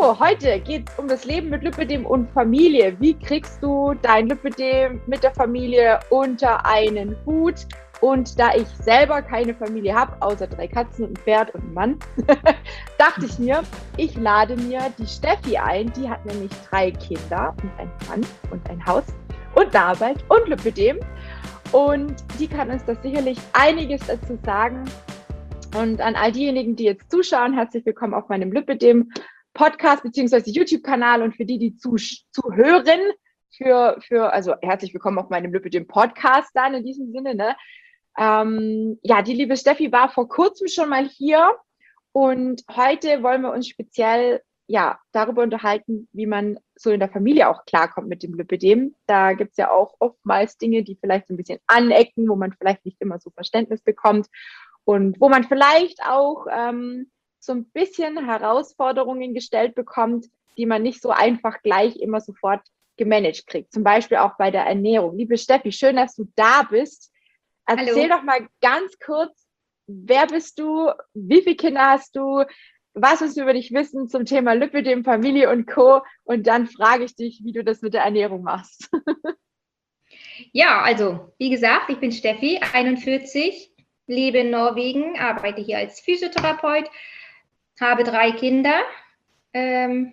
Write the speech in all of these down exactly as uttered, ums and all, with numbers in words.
So, heute geht es um das Leben mit Lipödem und Familie. Wie kriegst du dein Lipödem mit der Familie unter einen Hut? Und da ich selber keine Familie habe, außer drei Katzen und ein Pferd und einen Mann, dachte ich mir, ich lade mir die Steffi ein. Die hat nämlich drei Kinder und einen Mann und ein Haus und eine Arbeit und Lipödem. Und die kann uns das sicherlich einiges dazu sagen. Und an all diejenigen, die jetzt zuschauen, herzlich willkommen auf meinem Lipödem Podcast bzw. YouTube-Kanal, und für die, die zu, zuhören, für, für, also herzlich willkommen auf meinem Lipödem Podcast dann in diesem Sinne, ne? Ähm, ja, die liebe Steffi war vor kurzem schon mal hier, und heute wollen wir uns speziell ja darüber unterhalten, wie man so in der Familie auch klarkommt mit dem Lipödem. Da gibt es ja auch oftmals Dinge, die vielleicht so ein bisschen anecken, wo man vielleicht nicht immer so Verständnis bekommt und wo man vielleicht auch ähm, so ein bisschen Herausforderungen gestellt bekommt, die man nicht so einfach gleich immer sofort gemanagt kriegt. Zum Beispiel auch bei der Ernährung. Liebe Steffi, schön, dass du da bist. Erzähl Hallo. doch mal ganz kurz, wer bist du, wie viele Kinder hast du, was willst du über dich wissen zum Thema Lipödem, Familie und Co. Und dann frage ich dich, wie du das mit der Ernährung machst. Ja, also wie gesagt, ich bin Steffi, einundvierzig, lebe in Norwegen, arbeite hier als Physiotherapeut, habe drei Kinder, ähm,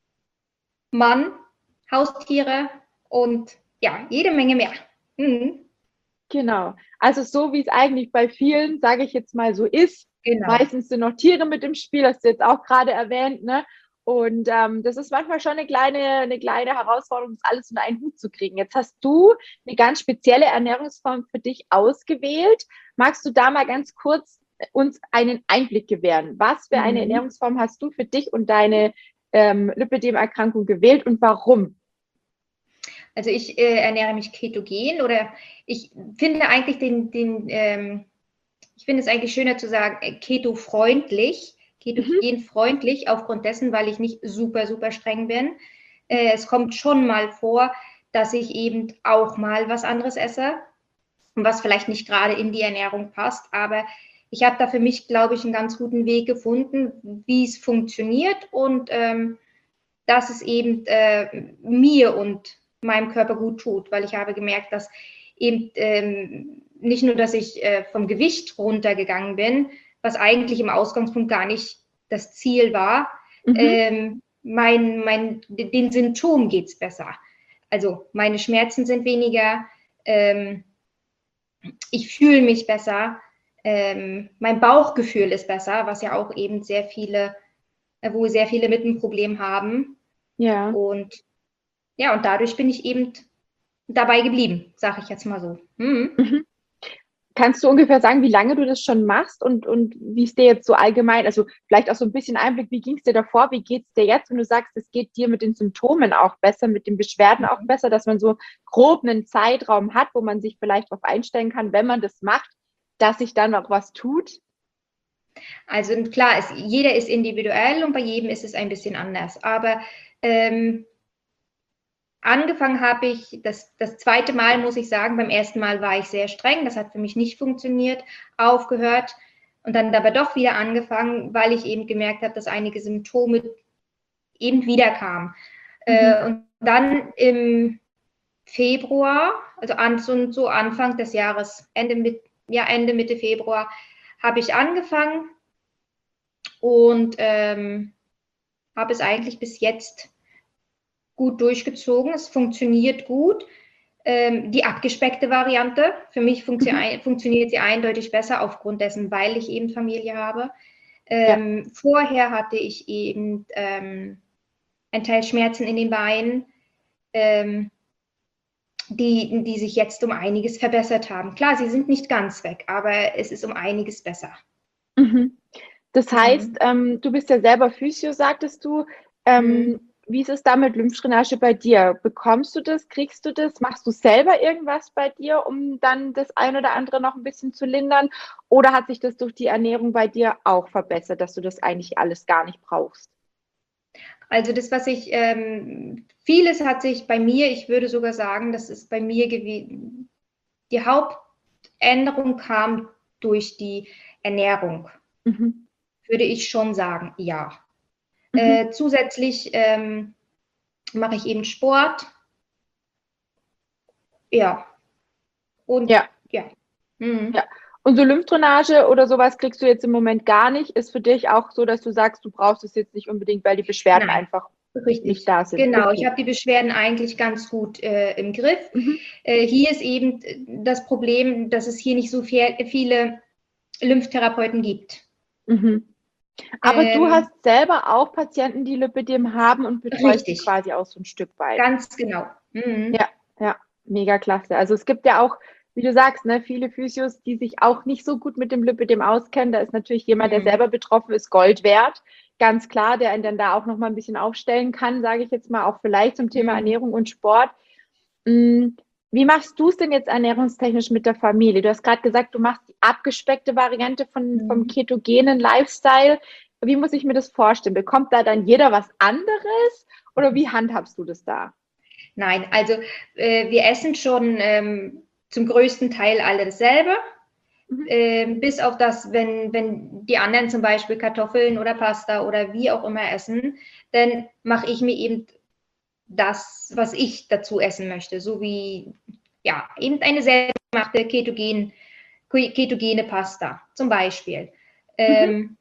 Mann, Haustiere und ja, jede Menge mehr. Mhm. Genau. Also so wie es eigentlich bei vielen, sage ich jetzt mal, so ist. Genau. Meistens sind noch Tiere mit im Spiel, hast du jetzt auch gerade erwähnt, ne? Und ähm, das ist manchmal schon eine kleine, eine kleine Herausforderung, das alles unter einen Hut zu kriegen. Jetzt hast du eine ganz spezielle Ernährungsform für dich ausgewählt. Magst du da mal ganz kurz uns einen Einblick gewähren? Was für eine Mhm. Ernährungsform hast du für dich und deine ähm, Lipödem-Erkrankung gewählt und warum? Also ich äh, ernähre mich ketogen, oder ich finde eigentlich den, den ähm, ich finde es eigentlich schöner zu sagen, äh, keto-freundlich, Mhm. ketogen-freundlich, aufgrund dessen, weil ich nicht super, super streng bin. Äh, es kommt schon mal vor, dass ich eben auch mal was anderes esse, was vielleicht nicht gerade in die Ernährung passt, aber ich habe da für mich, glaube ich, einen ganz guten Weg gefunden, wie es funktioniert, und ähm, dass es eben äh, mir und meinem Körper gut tut, weil ich habe gemerkt, dass eben ähm, nicht nur, dass ich äh, vom Gewicht runtergegangen bin, was eigentlich im Ausgangspunkt gar nicht das Ziel war, Mhm. ähm, mein, mein, den Symptomen geht es besser. Also meine Schmerzen sind weniger, ähm, ich fühle mich besser, ähm, mein Bauchgefühl ist besser, was ja auch eben sehr viele, äh, wo sehr viele mit einem Problem haben. Ja. Und ja, und dadurch bin ich eben dabei geblieben, sage ich jetzt mal so. Mhm. Mhm. Kannst du ungefähr sagen, wie lange du das schon machst und, und wie es dir jetzt so allgemein, also vielleicht auch so ein bisschen Einblick, wie ging es dir davor, wie geht es dir jetzt, wenn du sagst, es geht dir mit den Symptomen auch besser, mit den Beschwerden auch besser, dass man so grob einen Zeitraum hat, wo man sich vielleicht darauf einstellen kann, wenn man das macht, dass sich dann auch was tut? Also klar, es, jeder ist individuell und bei jedem ist es ein bisschen anders. Aber ähm, angefangen habe ich, das, das zweite Mal muss ich sagen, beim ersten Mal war ich sehr streng, das hat für mich nicht funktioniert, aufgehört und dann aber doch wieder angefangen, weil ich eben gemerkt habe, dass einige Symptome eben wieder kamen. Mhm. Äh, und dann im Februar, also an, so, so Anfang des Jahres, Ende, mit, ja, Ende Mitte Februar, habe ich angefangen und ähm, habe es eigentlich bis jetzt gut durchgezogen. Es funktioniert gut. Ähm, die abgespeckte Variante, für mich funktio Mhm. funktioniert sie eindeutig besser aufgrund dessen, weil ich eben Familie habe. Ja. Ähm, vorher hatte ich eben ähm, ein Teil Schmerzen in den Beinen, ähm, die, die sich jetzt um einiges verbessert haben. Klar, sie sind nicht ganz weg, aber es ist um einiges besser. Mhm. Das heißt, Mhm. ähm, du bist ja selber Physio, sagtest du. Ähm, Mhm. wie ist es da mit Lymphdrainage bei dir? Bekommst du das? Kriegst du das? Machst du selber irgendwas bei dir, um dann das ein oder andere noch ein bisschen zu lindern? Oder hat sich das durch die Ernährung bei dir auch verbessert, dass du das eigentlich alles gar nicht brauchst? Also das, was ich, ähm, vieles hat sich bei mir, ich würde sogar sagen, das ist bei mir gewesen, die Hauptänderung kam durch die Ernährung, Mhm. würde ich schon sagen, ja. Mhm. Äh, zusätzlich ähm, mache ich eben Sport. Ja. Und Ja. ja. Mhm. Ja. Und so Lymphdrainage oder sowas kriegst du jetzt im Moment gar nicht. Ist für dich auch so, dass du sagst, du brauchst es jetzt nicht unbedingt, weil die Beschwerden Nein, einfach richtig. nicht da sind. Genau, Okay. ich habe die Beschwerden eigentlich ganz gut äh, im Griff. Mhm. Äh, hier ist eben das Problem, dass es hier nicht so viel, viele Lymphtherapeuten gibt. Mhm. Aber Ähm, du hast selber auch Patienten, die Lipödem haben und betreust die richtig, quasi auch so ein Stück weit. ganz genau. Mhm. Ja, ja, mega klasse. Also es gibt ja auch, wie du sagst, ne, viele Physios, die sich auch nicht so gut mit dem Lipödem auskennen. Da ist natürlich jemand, der Mhm. selber betroffen ist, Gold wert. Ganz klar, der einen dann da auch nochmal ein bisschen aufstellen kann, sage ich jetzt mal, auch vielleicht zum Thema Mhm. Ernährung und Sport. Wie machst du es denn jetzt ernährungstechnisch mit der Familie? Du hast gerade gesagt, du machst die abgespeckte Variante von, vom Mhm. ketogenen Lifestyle. Wie muss ich mir das vorstellen? Bekommt da dann jeder was anderes oder wie handhabst du das da? Nein, also äh, wir essen schon ähm, zum größten Teil alle dasselbe. Mhm. Ähm, bis auf das, wenn, wenn die anderen zum Beispiel Kartoffeln oder Pasta oder wie auch immer essen, dann mache ich mir eben das, was ich dazu essen möchte, so wie ja, eben eine selbstgemachte Ketogen, ketogene Pasta zum Beispiel. Ähm, Mhm.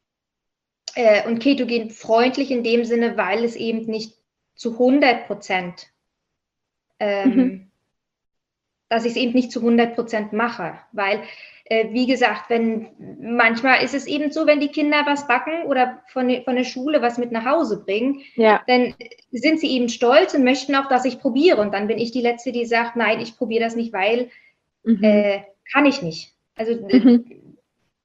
äh, und ketogen freundlich in dem Sinne, weil es eben nicht zu hundert Prozent, ähm, Mhm. dass ich es eben nicht zu hundert Prozent mache, weil äh, wie gesagt, wenn manchmal ist es eben so, wenn die Kinder was backen oder von, von der Schule was mit nach Hause bringen, Ja. dann sind sie eben stolz und möchten auch, dass ich probiere. Und dann bin ich die Letzte, die sagt, nein, ich probiere das nicht, weil Mhm. äh, kann ich nicht. Also äh, Mhm.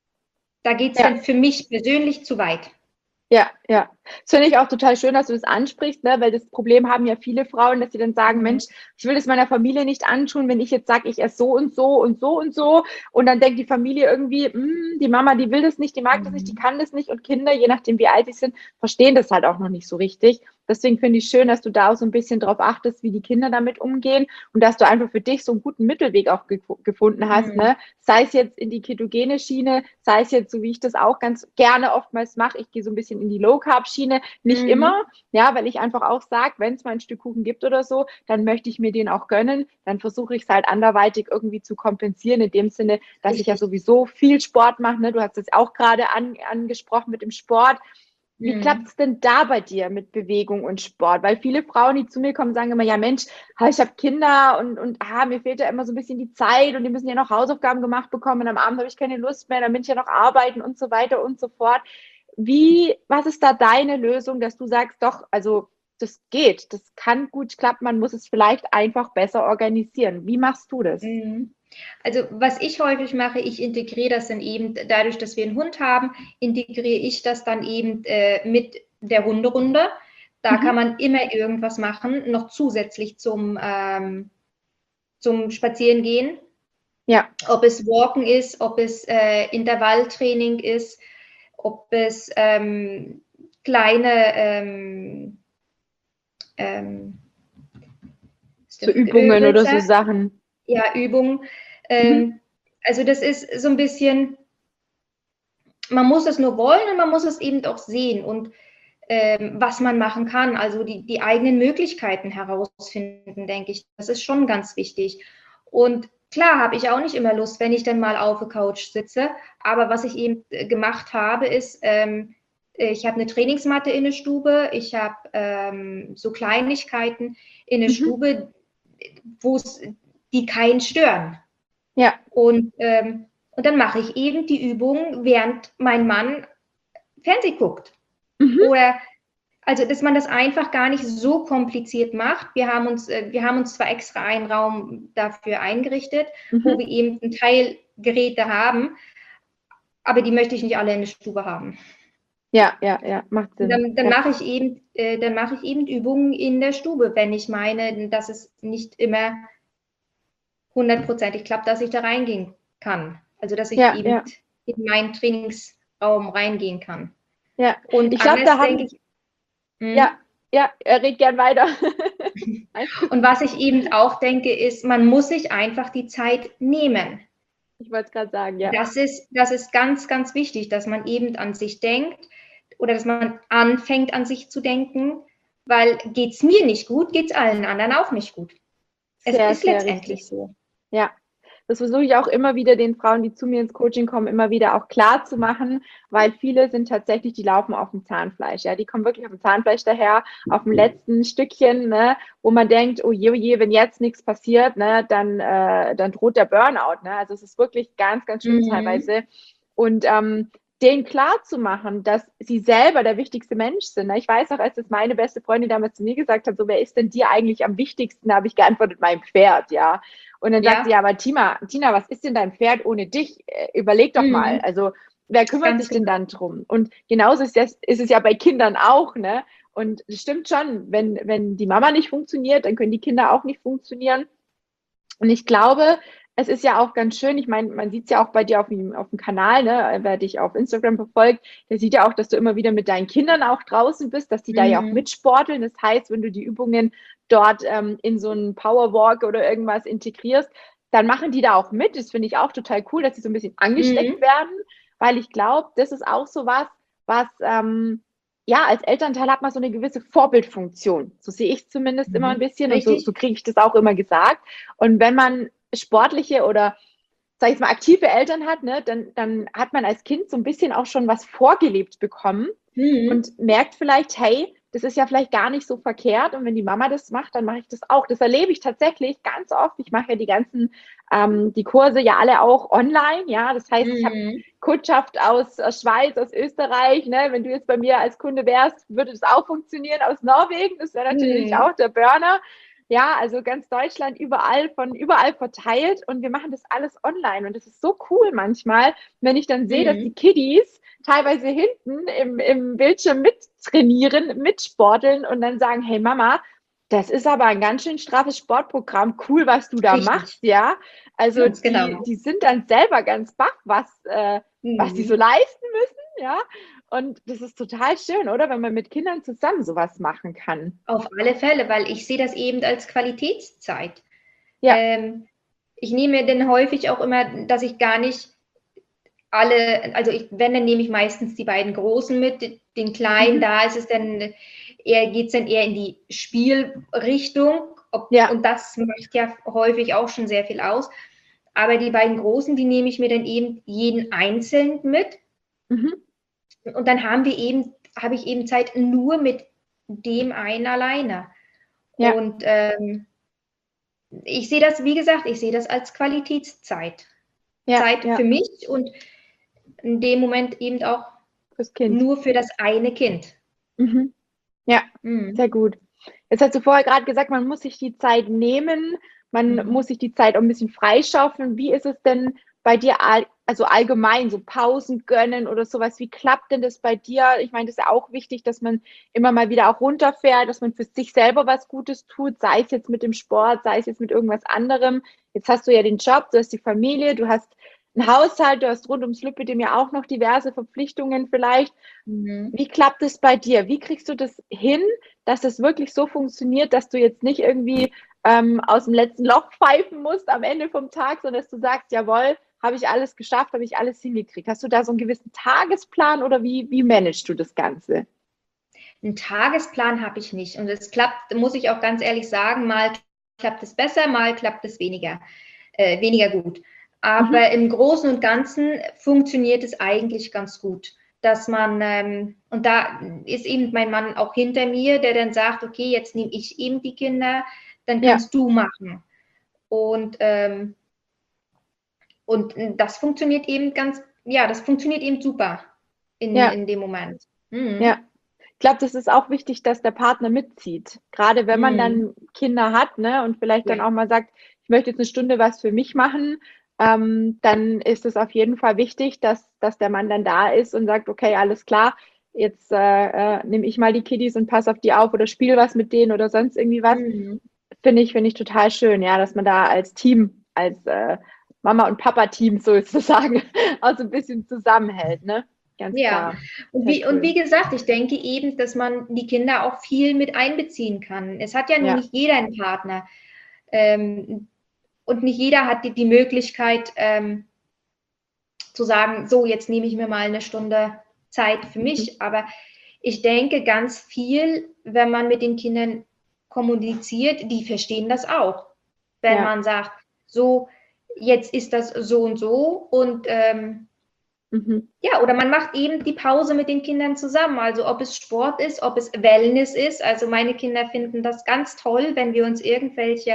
da geht es Ja. dann für mich persönlich zu weit. Ja, ja. Das finde ich auch total schön, dass du das ansprichst, ne? Weil das Problem haben ja viele Frauen, dass sie dann sagen, Mhm. Mensch, ich will das meiner Familie nicht antun, wenn ich jetzt sage, ich esse so und so und so und so. Und dann denkt die Familie irgendwie, hm, die Mama, die will das nicht, die mag Mhm. das nicht, die kann das nicht. Und Kinder, je nachdem wie alt sie sind, verstehen das halt auch noch nicht so richtig. Deswegen finde ich schön, dass du da auch so ein bisschen drauf achtest, wie die Kinder damit umgehen und dass du einfach für dich so einen guten Mittelweg auch ge gefunden hast, Mhm. ne? Sei es jetzt in die ketogene Schiene, sei es jetzt so, wie ich das auch ganz gerne oftmals mache. Ich gehe so ein bisschen in die Low-Carb-Schiene, nicht Mhm. immer, ja, weil ich einfach auch sage, wenn es mal ein Stück Kuchen gibt oder so, dann möchte ich mir den auch gönnen. Dann versuche ich es halt anderweitig irgendwie zu kompensieren, in dem Sinne, dass ich ja Richtig. sowieso viel Sport mache. Ne? Du hast es auch gerade an, angesprochen mit dem Sport. Wie Mhm. klappt es denn da bei dir mit Bewegung und Sport? Weil viele Frauen, die zu mir kommen, sagen immer, ja Mensch, ich habe Kinder und, und ah, mir fehlt ja immer so ein bisschen die Zeit und die müssen ja noch Hausaufgaben gemacht bekommen und am Abend habe ich keine Lust mehr, dann bin ich ja noch arbeiten und so weiter und so fort. Wie, was ist da deine Lösung, dass du sagst, doch, also das geht, das kann gut klappen, man muss es vielleicht einfach besser organisieren. Wie machst du das? Mhm. Also was ich häufig mache, ich integriere das dann eben, dadurch, dass wir einen Hund haben, integriere ich das dann eben äh, mit der Hunderunde. Da Mhm. kann man immer irgendwas machen, noch zusätzlich zum, ähm, zum Spazierengehen. Ja. Ob es Walken ist, ob es äh, Intervalltraining ist, ob es ähm, kleine ähm, ähm, ist So der Übungen oder so Hölzer? Sachen. Ja, Übung. Mhm. Ähm, also das ist so ein bisschen, man muss es nur wollen und man muss es eben auch sehen und ähm, was man machen kann. Also die, die eigenen Möglichkeiten herausfinden, denke ich. Das ist schon ganz wichtig. Und klar habe ich auch nicht immer Lust, wenn ich dann mal auf der Couch sitze. Aber was ich eben gemacht habe, ist, ähm, ich habe eine Trainingsmatte in der Stube, ich habe ähm, so Kleinigkeiten in der Mhm. Stube, wo es die keinen stören. Ja. Und, ähm, und dann mache ich eben die Übung, während mein Mann Fernsehen guckt. Mhm. Oder also, dass man das einfach gar nicht so kompliziert macht. Wir haben uns, äh, wir haben uns zwar extra einen Raum dafür eingerichtet, wo Mhm. wir eben ein Teil Geräte haben, aber die möchte ich nicht alle in der Stube haben. Ja, ja, ja, macht Und Sinn. dann, dann Ja. mache ich eben, äh, dann mache ich eben Übungen in der Stube, wenn ich meine, dass es nicht immer hundertprozentig klappt, dass ich da reingehen kann. Also, dass ich Ja, eben ja, in meinen Trainingsraum reingehen kann. ja. Und Ich glaube, da anders denke haben, ich, hm, ja, ja, er redet gern weiter. Alles gut. und was ich eben auch denke, ist, man muss sich einfach die Zeit nehmen. Ich wollte es gerade sagen, ja. Das ist, das ist ganz, ganz wichtig, dass man eben an sich denkt oder dass man anfängt an sich zu denken, weil geht es mir nicht gut, geht es allen anderen auch nicht gut. Es Sehr, ist sehr letztendlich richtig. so. Ja, das versuche ich auch immer wieder den Frauen, die zu mir ins Coaching kommen, immer wieder auch klar zu machen, weil viele sind tatsächlich, die laufen auf dem Zahnfleisch. Ja, die kommen wirklich auf dem Zahnfleisch daher, auf dem letzten Stückchen, ne, wo man denkt, oh je, oh je, wenn jetzt nichts passiert, ne, dann, äh, dann droht der Burnout. Ne? Also es ist wirklich ganz, ganz schlimm Mhm. teilweise. Und ähm, denen klar zu machen, dass sie selber der wichtigste Mensch sind. Ne? Ich weiß noch, als das meine beste Freundin damals zu mir gesagt hat, so, wer ist denn dir eigentlich am wichtigsten? Da habe ich geantwortet, mein Pferd, ja. Und dann Ja. sagt sie, ja, aber Tina, Tina, was ist denn dein Pferd ohne dich? Überleg doch Mhm. mal. Also, wer kümmert Ganz sich denn genau. dann drum? Und genauso ist es, ist es ja bei Kindern auch, ne? Und es stimmt schon, wenn, wenn die Mama nicht funktioniert, dann können die Kinder auch nicht funktionieren. Und ich glaube, es ist ja auch ganz schön, ich meine, man sieht es ja auch bei dir auf dem, auf dem Kanal, ne? Wer dich auf Instagram verfolgt, der sieht ja auch, dass du immer wieder mit deinen Kindern auch draußen bist, dass die da ja auch Mhm. mitsporteln. Das heißt, wenn du die Übungen dort ähm, in so einen Powerwalk oder irgendwas integrierst, dann machen die da auch mit. Das finde ich auch total cool, dass sie so ein bisschen angesteckt Mhm. werden, weil ich glaube, das ist auch so was, was ähm, ja, als Elternteil hat man so eine gewisse Vorbildfunktion. So sehe ich zumindest immer ein Mhm. bisschen und so, Richtig. so kriege ich das auch immer gesagt. Und wenn man sportliche oder, sag ich jetzt mal, aktive Eltern hat, ne, dann, dann hat man als Kind so ein bisschen auch schon was vorgelebt bekommen Mhm. und merkt vielleicht, hey, das ist ja vielleicht gar nicht so verkehrt und wenn die Mama das macht, dann mache ich das auch. Das erlebe ich tatsächlich ganz oft. Ich mache ja die ganzen, ähm, die Kurse ja alle auch online, ja. Das heißt, ich habe Mhm. Kundschaft aus, aus Schweiz, aus Österreich, ne. Wenn du jetzt bei mir als Kunde wärst, würde das auch funktionieren. Aus Norwegen, das wäre natürlich Mhm. auch der Burner. Ja, also ganz Deutschland, überall, von überall verteilt und wir machen das alles online und das ist so cool manchmal, wenn ich dann sehe, dass die Mhm. Kiddies teilweise hinten im, im Bildschirm mittrainieren, mitsporteln und dann sagen, hey Mama, das ist aber ein ganz schön straffes Sportprogramm, cool, was du da Richtig. machst, ja. Also Ganz die, genau. die sind dann selber ganz baff, was, äh, was die so Mhm. leisten müssen, ja. Und das ist total schön, oder? Wenn man mit Kindern zusammen sowas machen kann. Auf alle Fälle, weil ich sehe das eben als Qualitätszeit. Ja. Ähm, ich nehme denn häufig auch immer, dass ich gar nicht alle, also ich, wenn, dann nehme ich meistens die beiden Großen mit, den Kleinen, Mhm. da ist es dann eher, geht es dann eher in die Spielrichtung. Ob, Ja. Und das macht ja häufig auch schon sehr viel aus. Aber die beiden Großen, die nehme ich mir dann eben jeden einzeln mit. Mhm. Und dann haben wir eben, habe ich eben Zeit nur mit dem einen alleine. Ja. Und ähm, ich sehe das, wie gesagt, ich sehe das als Qualitätszeit. Ja. Zeit Ja. für mich und in dem Moment eben auch Fürs Kind. nur für das eine Kind. Mhm. Ja, Mhm. sehr gut. Jetzt hast du vorher gerade gesagt, man muss sich die Zeit nehmen, man Mhm. muss sich die Zeit auch ein bisschen freischaufeln. Wie ist es denn bei dir, all, also allgemein, so Pausen gönnen oder sowas? Wie klappt denn das bei dir? Ich meine, das ist ja auch wichtig, dass man immer mal wieder auch runterfährt, dass man für sich selber was Gutes tut, sei es jetzt mit dem Sport, sei es jetzt mit irgendwas anderem. Jetzt hast du ja den Job, du hast die Familie, du hast einen Haushalt, du hast rund ums Lipidem ja auch noch diverse Verpflichtungen vielleicht. Mhm. Wie klappt es bei dir? Wie kriegst du das hin, dass es wirklich so funktioniert, dass du jetzt nicht irgendwie ähm, aus dem letzten Loch pfeifen musst am Ende vom Tag, sondern dass du sagst, jawohl, habe ich alles geschafft, habe ich alles hingekriegt. Hast du da so einen gewissen Tagesplan oder wie, wie managst du das Ganze? Einen Tagesplan habe ich nicht. Und es klappt, muss ich auch ganz ehrlich sagen, mal klappt es besser, mal klappt es weniger, äh, weniger gut. Aber Mhm. im Großen und Ganzen funktioniert es eigentlich ganz gut, dass man, ähm, und da ist eben mein Mann auch hinter mir, der dann sagt, okay, jetzt nehme ich eben die Kinder, dann Ja, kannst du machen. Und, ähm, und das funktioniert eben ganz, ja, das funktioniert eben super in, ja, in dem Moment. ja. Mhm. Ich glaube, das ist auch wichtig, dass der Partner mitzieht. Gerade wenn man Mhm. dann Kinder hat, ne, und vielleicht Ja. dann auch mal sagt, ich möchte jetzt eine Stunde was für mich machen, ähm, dann ist es auf jeden Fall wichtig, dass, dass der Mann dann da ist und sagt, okay, alles klar, jetzt äh, äh, nehme ich mal die Kiddies und passe auf die auf oder spiele was mit denen oder sonst irgendwie was. Mhm. Finde ich, finde ich total schön, ja, dass man da als Team, als äh, Mama- und Papa-Team sozusagen auch so ein bisschen zusammenhält, ne? Ganz Ja, klar. und Sehr wie, und cool. wie gesagt, ich denke eben, dass man die Kinder auch viel mit einbeziehen kann. Es hat ja nun Ja. nicht jeder einen Partner. Ähm, und nicht jeder hat die, die Möglichkeit ähm, zu sagen, so, jetzt nehme ich mir mal eine Stunde Zeit für Mhm. mich. Aber ich denke ganz viel, wenn man mit den Kindern kommuniziert, die verstehen das auch. Wenn Ja. man sagt, so, jetzt ist das so und so und ähm, Mhm. ja, oder man macht eben die Pause mit den Kindern zusammen. Also ob es Sport ist, ob es Wellness ist. Also meine Kinder finden das ganz toll, wenn wir uns irgendwelche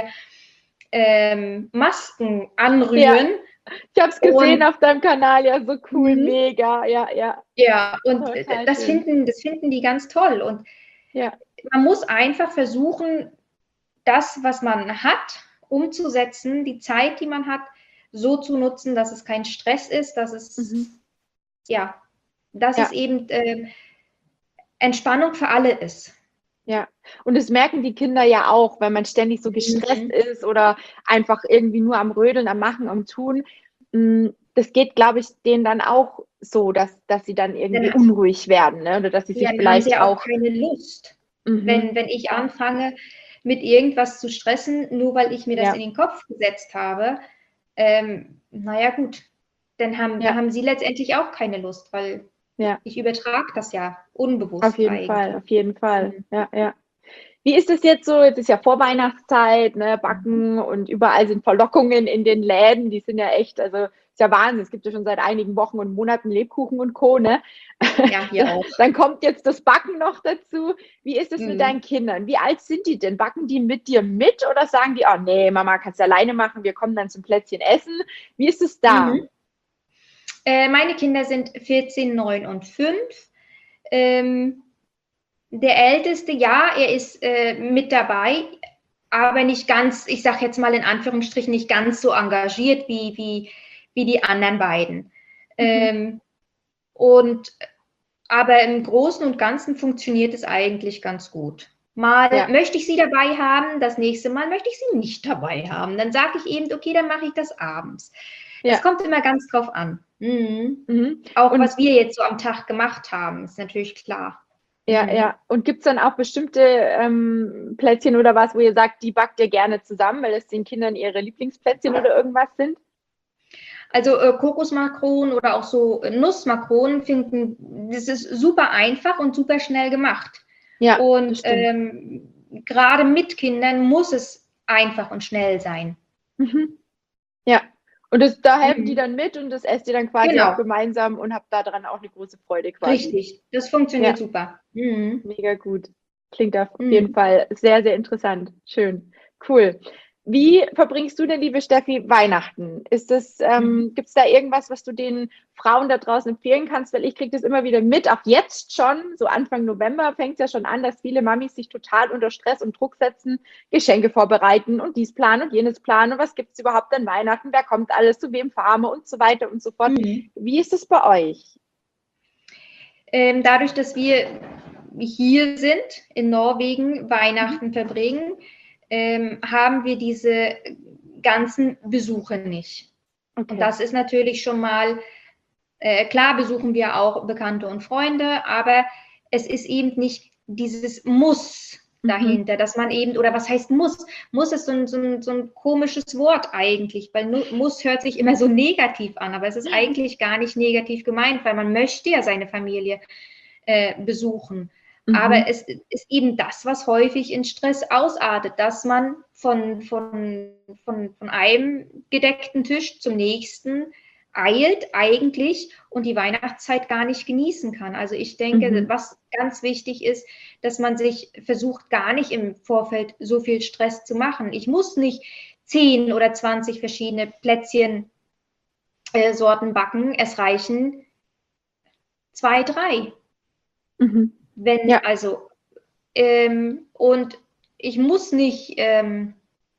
ähm, Masken anrühren. Ja, ich habe es gesehen und, auf deinem Kanal, ja, so cool, Mhm. mega, ja, ja. Ja, und Total das schön. finden, das finden die ganz toll. Und Ja. man muss einfach versuchen, das, was man hat, umzusetzen, die Zeit, die man hat, so zu nutzen, dass es kein Stress ist, dass es, Mhm. ja, dass Ja. es eben äh, Entspannung für alle ist. Ja, und das merken die Kinder ja auch, wenn man ständig so gestresst Mhm. ist oder einfach irgendwie nur am Rödeln, am Machen, am Tun. Das geht, glaube ich, denen dann auch so, dass, dass sie dann irgendwie Dann, unruhig werden, ne? Oder dass sie ja, sich dann haben sie vielleicht auch auch. keine Lust. Mhm. Wenn, wenn ich anfange, mit irgendwas zu stressen, nur weil ich mir das Ja. in den Kopf gesetzt habe, ähm, naja gut, dann haben, Ja. haben sie letztendlich auch keine Lust, weil Ja. ich übertrage das ja unbewusst. Auf jeden eigentlich. Fall, auf jeden Fall. Mhm. Ja, ja. Wie ist es jetzt so? Jetzt ist ja Vorweihnachtszeit, ne, Backen und überall sind Verlockungen in den Läden. Die sind ja echt, also ist ja Wahnsinn. Es gibt ja schon seit einigen Wochen und Monaten Lebkuchen und Co. Ne? Ja, hier auch. Dann kommt jetzt das Backen noch dazu. Wie ist es Mhm. mit deinen Kindern? Wie alt sind die denn? Backen die mit dir mit oder sagen die, oh nee, Mama, kannst du alleine machen, wir kommen dann zum Plätzchen essen? Wie ist es da? Mhm. Äh, meine Kinder sind vierzehn, neun und fünf. Ähm, der Älteste, ja, er ist äh, mit dabei, aber nicht ganz, ich sage jetzt mal in Anführungsstrichen, nicht ganz so engagiert wie, wie, wie die anderen beiden. Mhm. Ähm, und, aber im Großen und Ganzen funktioniert es eigentlich ganz gut. Mal ja. möchte ich sie dabei haben, das nächste Mal möchte ich sie nicht dabei haben. Dann sage ich eben, okay, dann mache ich das abends. Es ja. kommt immer ganz drauf an. Mhm. Mhm. Auch und was wir jetzt so am Tag gemacht haben, ist natürlich klar. Ja, mhm. ja. Und gibt es dann auch bestimmte ähm, Plätzchen oder was, wo ihr sagt, die backt ihr gerne zusammen, weil es den Kindern ihre Lieblingsplätzchen oder irgendwas sind? Also äh, Kokosmakronen oder auch so Nussmakronen finden, das ist super einfach und super schnell gemacht. Ja, und ähm, gerade mit Kindern muss es einfach und schnell sein. Mhm. Ja, und das, da helfen mhm. die dann mit und das esst ihr dann quasi genau. auch gemeinsam und habt daran auch eine große Freude quasi. Richtig, das funktioniert ja. super. Mhm. Mega gut. Klingt auf mhm. jeden Fall sehr, sehr interessant. Schön. Cool. Wie verbringst du denn, liebe Steffi, Weihnachten? Ist das, ähm, mhm. gibt es da irgendwas, was du den Frauen da draußen empfehlen kannst? Weil ich kriege das immer wieder mit, auch jetzt schon, so Anfang November fängt es ja schon an, dass viele Mamis sich total unter Stress und Druck setzen, Geschenke vorbereiten und dies planen und jenes planen. Und was gibt es überhaupt an Weihnachten? Wer kommt alles, zu wem fahren wir und so weiter und so fort. Mhm. Wie ist es bei euch? Ähm, dadurch, dass wir hier sind, in Norwegen, Weihnachten mhm. verbringen, ähm, haben wir diese ganzen Besuche nicht. Okay. Und das ist natürlich schon mal, äh, klar besuchen wir auch Bekannte und Freunde, aber es ist eben nicht dieses Muss dahinter, mhm. dass man eben, oder was heißt muss? Muss ist so ein, so ein, so ein komisches Wort eigentlich, weil muss hört sich immer so negativ an, aber es ist eigentlich gar nicht negativ gemeint, weil man möchte ja seine Familie äh, besuchen. Mhm. Aber es ist eben das, was häufig in Stress ausartet, dass man von, von, von, von einem gedeckten Tisch zum nächsten eilt eigentlich und die Weihnachtszeit gar nicht genießen kann. Also ich denke, mhm. was ganz wichtig ist, dass man sich versucht, gar nicht im Vorfeld so viel Stress zu machen. Ich muss nicht zehn oder zwanzig verschiedene Plätzchen äh, Sorten backen. Es reichen zwei, drei. Mhm. Wenn, ja. also, ähm, und ich muss nicht, ähm,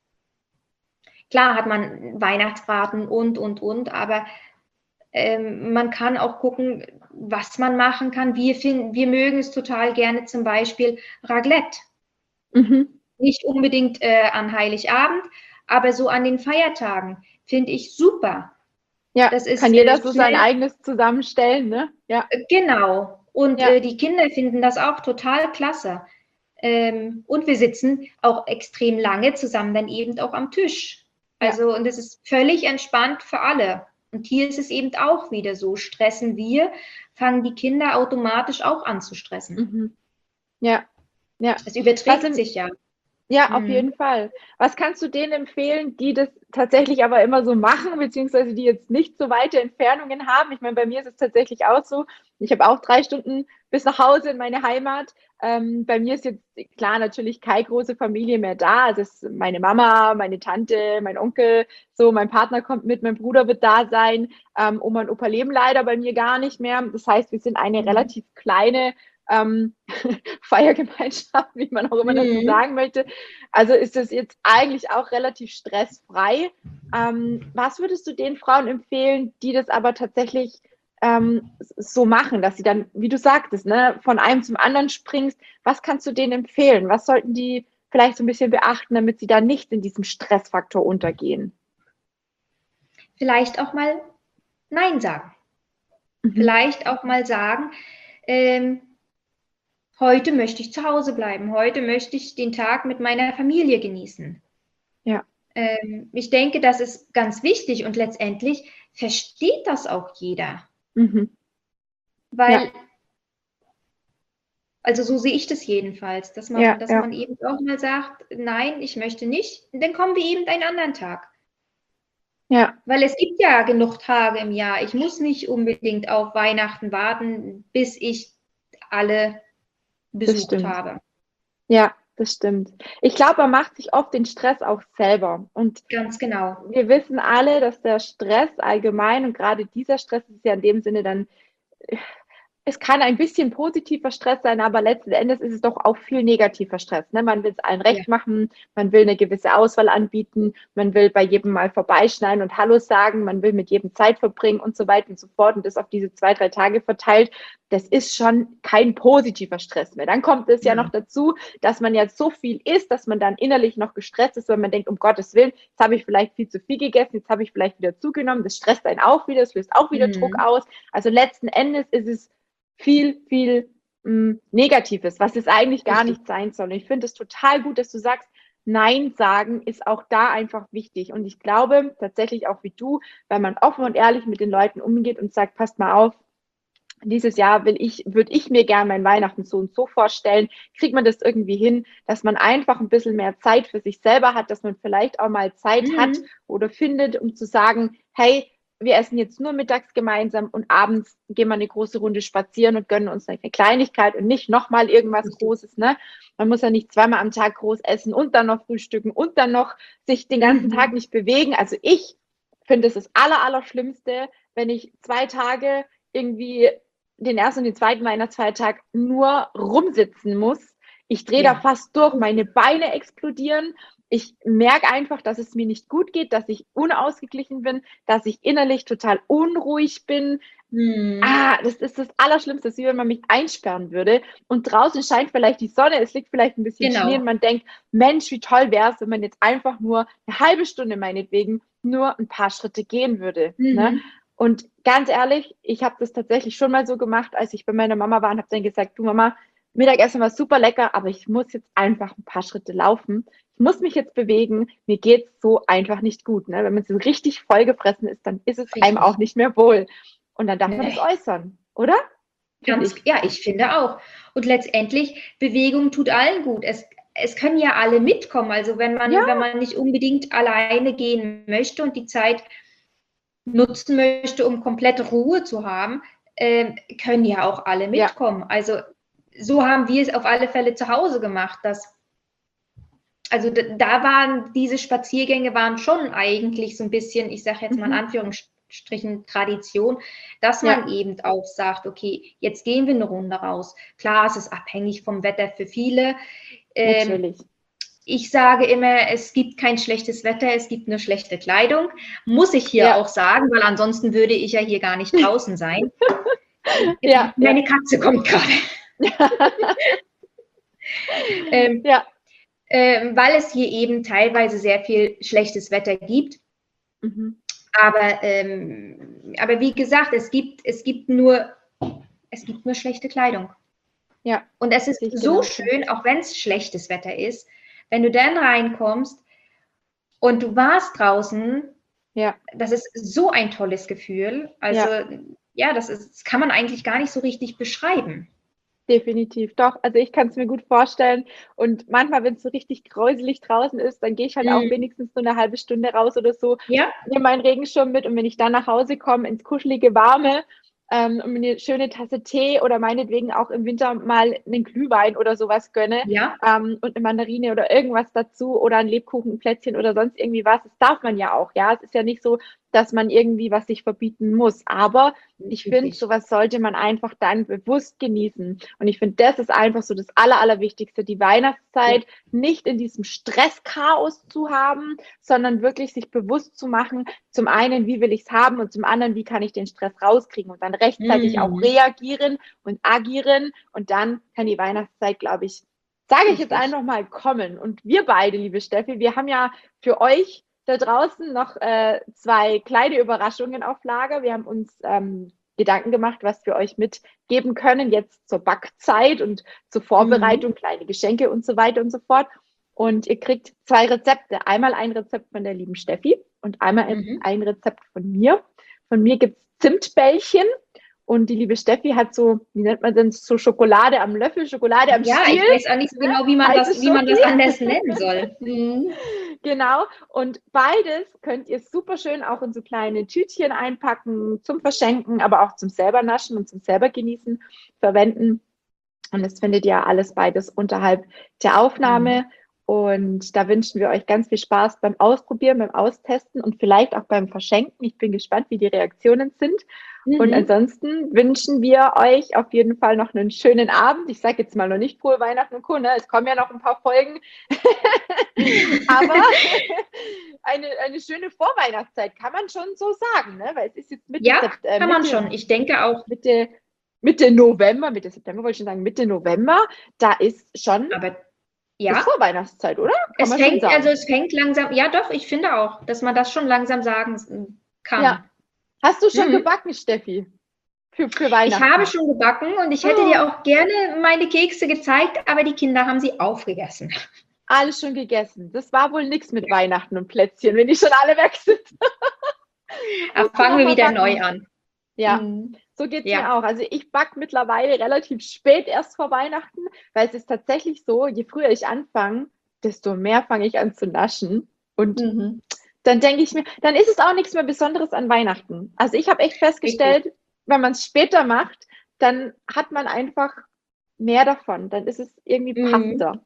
klar hat man Weihnachtsbraten und, und, und, aber ähm, man kann auch gucken, was man machen kann. Wir, finden, wir mögen es total gerne zum Beispiel Raclette. Mhm. Nicht unbedingt äh, an Heiligabend, aber so an den Feiertagen finde ich super. Ja, das ist, kann jeder äh, so sein eigenes zusammenstellen, ne? Ja. Genau. Und ja. äh, die Kinder finden das auch total klasse. Ähm, und wir sitzen auch extrem lange zusammen dann eben auch am Tisch. Also, ja. und es ist völlig entspannt für alle. Und hier ist es eben auch wieder so, stressen wir, fangen die Kinder automatisch auch an zu stressen. Mhm. Ja, ja. Es überträgt sich ja. Ja, auf jeden Fall. Was kannst du denen empfehlen, die das tatsächlich aber immer so machen, beziehungsweise die jetzt nicht so weite Entfernungen haben? Ich meine, bei mir ist es tatsächlich auch so. Ich habe auch drei Stunden bis nach Hause in meine Heimat. Ähm, bei mir ist jetzt klar natürlich keine große Familie mehr da. Also es ist meine Mama, meine Tante, mein Onkel, so mein Partner kommt mit, mein Bruder wird da sein. Ähm, Oma und Opa leben leider bei mir gar nicht mehr. Das heißt, wir sind eine Mhm. relativ kleine ähm, Feiergemeinschaft, wie man auch immer dazu Mhm. sagen möchte. Also ist das jetzt eigentlich auch relativ stressfrei. Ähm, was würdest du den Frauen empfehlen, die das aber tatsächlich ähm, so machen, dass sie dann, wie du sagtest, ne, von einem zum anderen springst? Was kannst du denen empfehlen? Was sollten die vielleicht so ein bisschen beachten, damit sie da nicht in diesem Stressfaktor untergehen? Vielleicht auch mal Nein sagen. Mhm. Vielleicht auch mal sagen, ähm, heute möchte ich zu Hause bleiben, heute möchte ich den Tag mit meiner Familie genießen. Ja. Ähm, ich denke, das ist ganz wichtig und letztendlich versteht das auch jeder. Mhm. Weil, Ja. also so sehe ich das jedenfalls, dass man, Ja, dass ja. man eben auch mal sagt, nein, ich möchte nicht, dann kommen wir eben einen anderen Tag. Ja. Weil es gibt ja genug Tage im Jahr. Ich muss nicht unbedingt auf Weihnachten warten, bis ich alle Das besucht stimmt. habe. Ja, das stimmt. Ich glaube, man macht sich oft den Stress auch selber. Und Ganz genau. wir wissen alle, dass der Stress allgemein und gerade dieser Stress ist ja in dem Sinne dann, es kann ein bisschen positiver Stress sein, aber letzten Endes ist es doch auch viel negativer Stress. Ne? Man will es allen recht Ja. machen, man will eine gewisse Auswahl anbieten, man will bei jedem mal vorbeischneiden und Hallo sagen, man will mit jedem Zeit verbringen und so weiter und so fort und das auf diese zwei, drei Tage verteilt. Das ist schon kein positiver Stress mehr. Dann kommt es ja noch dazu, dass man ja so viel isst, dass man dann innerlich noch gestresst ist, weil man denkt, um Gottes Willen, jetzt habe ich vielleicht viel zu viel gegessen, jetzt habe ich vielleicht wieder zugenommen, das stresst einen auch wieder, das löst auch wieder Mhm. Druck aus. Also letzten Endes ist es viel, viel mh, Negatives, was es eigentlich gar Richtig. nicht sein soll. Und ich finde es total gut, dass du sagst, Nein sagen ist auch da einfach wichtig. Und ich glaube tatsächlich auch wie du, wenn man offen und ehrlich mit den Leuten umgeht und sagt, passt mal auf, dieses Jahr will ich, würde ich mir gerne mein Weihnachten so und so vorstellen, kriegt man das irgendwie hin, dass man einfach ein bisschen mehr Zeit für sich selber hat, dass man vielleicht auch mal Zeit Mhm. hat oder findet, um zu sagen, hey, wir essen jetzt nur mittags gemeinsam und abends gehen wir eine große Runde spazieren und gönnen uns eine Kleinigkeit und nicht nochmal irgendwas Richtig. Großes. Ne? Man muss ja nicht zweimal am Tag groß essen und dann noch frühstücken und dann noch sich den ganzen Mhm. Tag nicht bewegen. Also ich finde es das Aller, Allerschlimmste, wenn ich zwei Tage irgendwie den ersten und den zweiten Weihnachtsfeiertag nur rumsitzen muss. Ich drehe Ja. da fast durch, meine Beine explodieren. Ich merke einfach, dass es mir nicht gut geht, dass ich unausgeglichen bin, dass ich innerlich total unruhig bin. Mhm. Ah, das ist das Allerschlimmste, wie wenn man mich einsperren würde und draußen scheint vielleicht die Sonne, es liegt vielleicht ein bisschen Genau. Schnee und man denkt, Mensch, wie toll wäre es, wenn man jetzt einfach nur eine halbe Stunde meinetwegen nur ein paar Schritte gehen würde. Mhm. Ne? Und ganz ehrlich, ich habe das tatsächlich schon mal so gemacht, als ich bei meiner Mama war und habe dann gesagt, du Mama, Mittagessen war super lecker, aber ich muss jetzt einfach ein paar Schritte laufen. Ich muss mich jetzt bewegen. Mir geht's so einfach nicht gut. Ne? Wenn man so richtig vollgefressen ist, dann ist es Richtig. einem auch nicht mehr wohl. Und dann darf Nee. man das äußern, oder? Find Ganz, ich. ja, ich finde auch. Und letztendlich, Bewegung tut allen gut. Es, es können ja alle mitkommen. Also wenn man, Ja. wenn man nicht unbedingt alleine gehen möchte und die Zeit nutzen möchte, um komplette Ruhe zu haben, äh, können ja auch alle mitkommen. Ja. Also so haben wir es auf alle Fälle zu Hause gemacht. Dass, also da, da waren diese Spaziergänge waren schon eigentlich so ein bisschen, ich sage jetzt mal in Mhm. Anführungsstrichen, Tradition, dass man ja. eben auch sagt, okay, jetzt gehen wir eine Runde raus. Klar, es ist abhängig vom Wetter für viele. Ähm, Natürlich. Ich sage immer, es gibt kein schlechtes Wetter, es gibt nur schlechte Kleidung. Muss ich hier ja. auch sagen, weil ansonsten würde ich ja hier gar nicht draußen sein. ja, Meine ja. Katze kommt gerade. ähm, ja. ähm, weil es hier eben teilweise sehr viel schlechtes Wetter gibt. Mhm. Aber, ähm, aber wie gesagt, es gibt, es gibt nur, es gibt nur schlechte Kleidung. Ja. Und es ist so schön, auch wenn es schlechtes Wetter ist, wenn du dann reinkommst und du warst draußen Ja. Das ist so ein tolles Gefühl. Also ja, ja das, ist, das kann man eigentlich gar nicht so richtig beschreiben. Definitiv, doch. Also ich kann es mir gut vorstellen. Und manchmal, wenn es so richtig gräuselig draußen ist, dann gehe ich halt mhm. auch wenigstens so eine halbe Stunde raus oder so, ja. nehme meinen Regenschirm mit und wenn ich dann nach Hause komme, ins kuschelige Warme ähm, und mir eine schöne Tasse Tee oder meinetwegen auch im Winter mal einen Glühwein oder sowas gönne ja. ähm, und eine Mandarine oder irgendwas dazu oder ein Lebkuchen, ein Plätzchen oder sonst irgendwie was, das darf man ja auch, ja. Es ist ja nicht so, dass man irgendwie was sich verbieten muss. Aber ich finde, sowas sollte man einfach dann bewusst genießen. Und ich finde, das ist einfach so das Aller, Allerwichtigste, die Weihnachtszeit ja. nicht in diesem Stresschaos zu haben, sondern wirklich sich bewusst zu machen, zum einen, wie will ich es haben und zum anderen, wie kann ich den Stress rauskriegen und dann rechtzeitig mhm. auch reagieren und agieren. Und dann kann die Weihnachtszeit, glaube ich, sage ich jetzt einfach mal, kommen. Und wir beide, liebe Steffi, wir haben ja für euch da draußen noch äh, zwei kleine Überraschungen auf Lager. Wir haben uns ähm, Gedanken gemacht, was wir euch mitgeben können, jetzt zur Backzeit und zur Vorbereitung, mhm. kleine Geschenke und so weiter und so fort. Und ihr kriegt zwei Rezepte. Einmal ein Rezept von der lieben Steffi und einmal mhm. ein Rezept von mir. Von mir gibt es Zimtbällchen. Und die liebe Steffi hat so, wie nennt man denn, so Schokolade am Löffel, Schokolade am ja, Stiel. Ja, ich weiß auch nicht so genau, wie man, das, wie man das anders nennen soll. Mhm. Genau, und beides könnt ihr super schön auch in so kleine Tütchen einpacken, zum Verschenken, aber auch zum selber naschen und zum selber genießen verwenden. Und das findet ihr alles beides unterhalb der Aufnahme. Mhm. Und da wünschen wir euch ganz viel Spaß beim Ausprobieren, beim Austesten und vielleicht auch beim Verschenken. Ich bin gespannt, wie die Reaktionen sind. Mhm. Und ansonsten wünschen wir euch auf jeden Fall noch einen schönen Abend. Ich sage jetzt mal noch nicht frohe Weihnachten und Co. Ne? Es kommen ja noch ein paar Folgen. Aber eine, eine schöne Vorweihnachtszeit kann man schon so sagen, ne? Weil es ist jetzt Mitte Ja, September. Kann man schon. Ich denke auch. Mitte, Mitte November, Mitte September wollte ich schon sagen, Mitte November, da ist schon Aber ja. ist Vorweihnachtszeit, oder? Kann es man fängt, schon sagen. also es fängt langsam, ja doch, ich finde auch, dass man das schon langsam sagen kann. Ja. Hast du schon mhm. gebacken, Steffi? Für, für Weihnachten? Ich habe schon gebacken und ich hätte oh. dir auch gerne meine Kekse gezeigt, aber die Kinder haben sie aufgegessen. Alles schon gegessen. Das war wohl nichts mit ja. Weihnachten und Plätzchen, wenn die schon alle weg sind. Aber fangen wir wieder backen. neu an. Ja, mhm. so geht es ja. mir auch. Also ich backe mittlerweile relativ spät erst vor Weihnachten, weil es ist tatsächlich so, je früher ich anfange, desto mehr fange ich an zu naschen. Und mhm. dann denke ich mir, dann ist es auch nichts mehr Besonderes an Weihnachten. Also ich habe echt festgestellt, Richtig. wenn man es später macht, dann hat man einfach mehr davon. Dann ist es irgendwie Mhm. passender.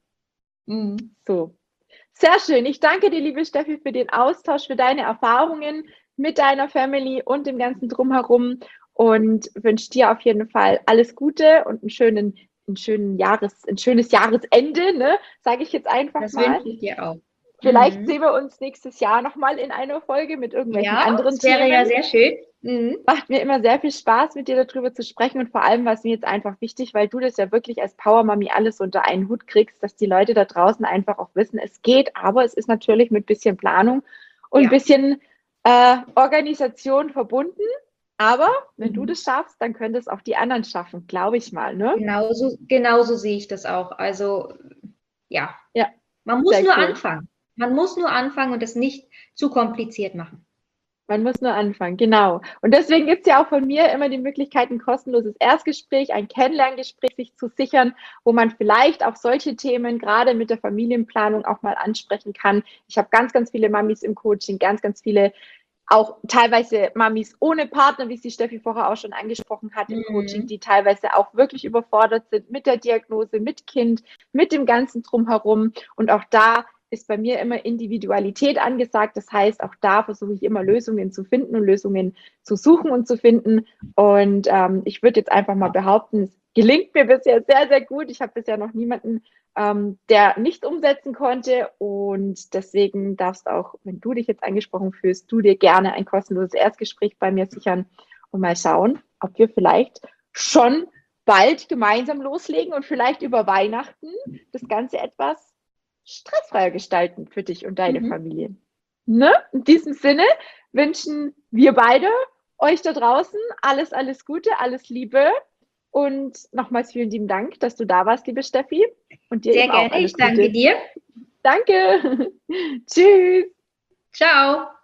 Mhm. So. Sehr schön. Ich danke dir, liebe Steffi, für den Austausch, für deine Erfahrungen mit deiner Family und dem ganzen Drumherum und wünsche dir auf jeden Fall alles Gute und einen schönen, einen schönen Jahres, ein schönes Jahresende, ne? Sage ich jetzt einfach das mal. Das wünsche ich dir auch. Vielleicht mhm. sehen wir uns nächstes Jahr nochmal in einer Folge mit irgendwelchen ja, anderen das wäre Themen. ja sehr schön. Mhm. Macht mir immer sehr viel Spaß, mit dir darüber zu sprechen und vor allem war es mir jetzt einfach wichtig, weil du das ja wirklich als Power-Mami alles unter einen Hut kriegst, dass die Leute da draußen einfach auch wissen, es geht, aber es ist natürlich mit ein bisschen Planung und ein ja. bisschen äh, Organisation verbunden. Aber wenn mhm. du das schaffst, dann können das auch die anderen schaffen, glaube ich mal. Ne? Genauso, genauso sehe ich das auch. Also ja, ja. man muss Sehr nur cool. anfangen. Man muss nur anfangen und es nicht zu kompliziert machen. Man muss nur anfangen, genau. Und deswegen gibt es ja auch von mir immer die Möglichkeit, ein kostenloses Erstgespräch, ein Kennenlerngespräch sich zu sichern, wo man vielleicht auch solche Themen gerade mit der Familienplanung auch mal ansprechen kann. Ich habe ganz, ganz viele Mamis im Coaching, ganz, ganz viele auch teilweise Mamis ohne Partner, wie sie Steffi vorher auch schon angesprochen hat im mhm. Coaching, die teilweise auch wirklich überfordert sind mit der Diagnose, mit Kind, mit dem ganzen Drumherum. Und auch da ist bei mir immer Individualität angesagt. Das heißt, auch da versuche ich immer Lösungen zu finden und Lösungen zu suchen und zu finden. Und ähm, ich würde jetzt einfach mal behaupten, es gelingt mir bisher sehr, sehr gut. Ich habe bisher noch niemanden, ähm, der nicht umsetzen konnte. Und deswegen darfst auch, wenn du dich jetzt angesprochen fühlst, du dir gerne ein kostenloses Erstgespräch bei mir sichern und mal schauen, ob wir vielleicht schon bald gemeinsam loslegen und vielleicht über Weihnachten das Ganze etwas stressfreier gestalten für dich und deine mhm. Familie. Ne? In diesem Sinne wünschen wir beide euch da draußen alles, alles Gute, alles Liebe und nochmals vielen lieben Dank, dass du da warst, liebe Steffi. Und dir Sehr eben gerne, auch alles ich danke Gute. dir. Danke. Tschüss. Ciao.